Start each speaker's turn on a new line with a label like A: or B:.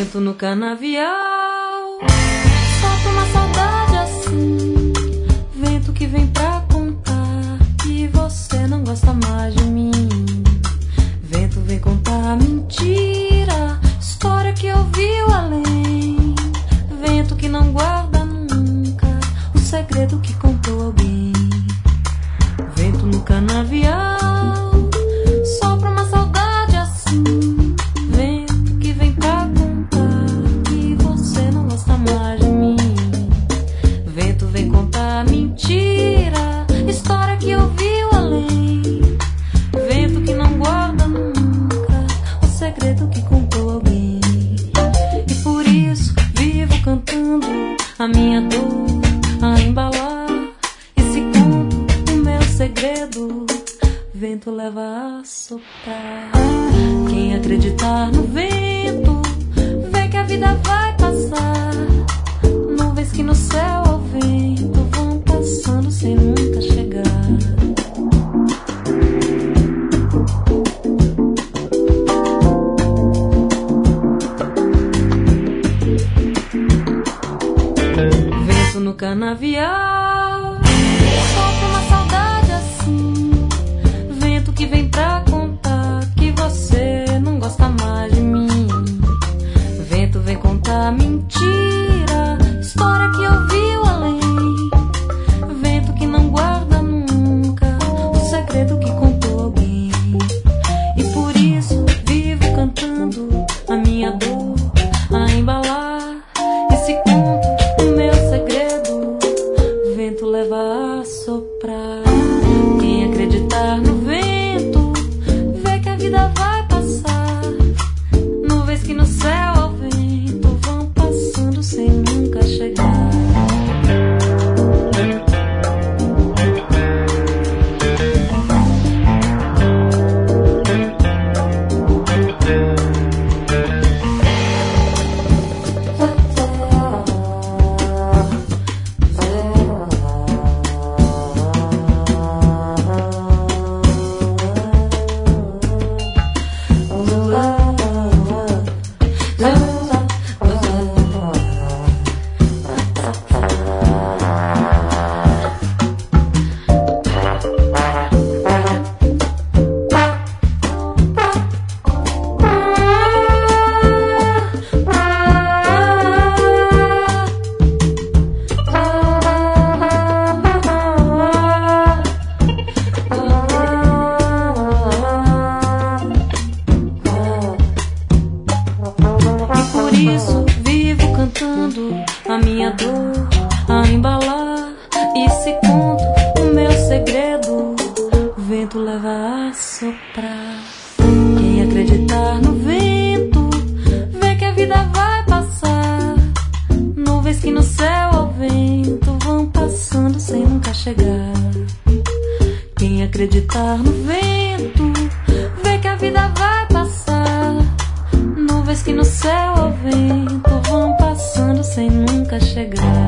A: Vento no canavial, solta uma saudade assim. Vento que vem pra contar que você não gosta mais de mim. Vento vem contar mentira, história que ouviu além. Vento que não guarda nunca o segredo que contou alguém. Vento no canavial, sopra uma saudade assim. Vento que vem pra contar que você não gosta mais de mim. Vento vem contar mentira, história que ouviu além. Vento que não guarda nunca o segredo que contou alguém. E por isso vivo cantando a minha dor a embalar esse conto, o meu segredo. Vento leva a soprar. Quem acreditar no vento vê que a vida vai passar. Nuvens que no céu ao vento vão passando sem nunca chegar. Vento no canavial, solta uma saudade assim. Vento que vem pra contar que você não gosta mais de mim. Vento vem contar mentira, história que ouviu além. Vento que não guarda nunca o segredo que contou alguém. E por isso vivo cantando a minha dor a embalar esse conto, o meu segredo. Vento leva a soprar. Quem acreditar no vento vê que a vida vai passar. Nuvens que no céu ao vento vão passando sem nunca chegar. Por isso vivo cantando a minha dor a embalar esse conto, o meu segredo. Vento leva a soprar. Quem acreditar no vento vê que a vida vai passar. Nuvens que no céu ao vento vão passando sem nunca chegar. Quem acreditar no vento vê que a vida vai passar. Nuvens que no céu ao vento vão passando sem nunca chegar.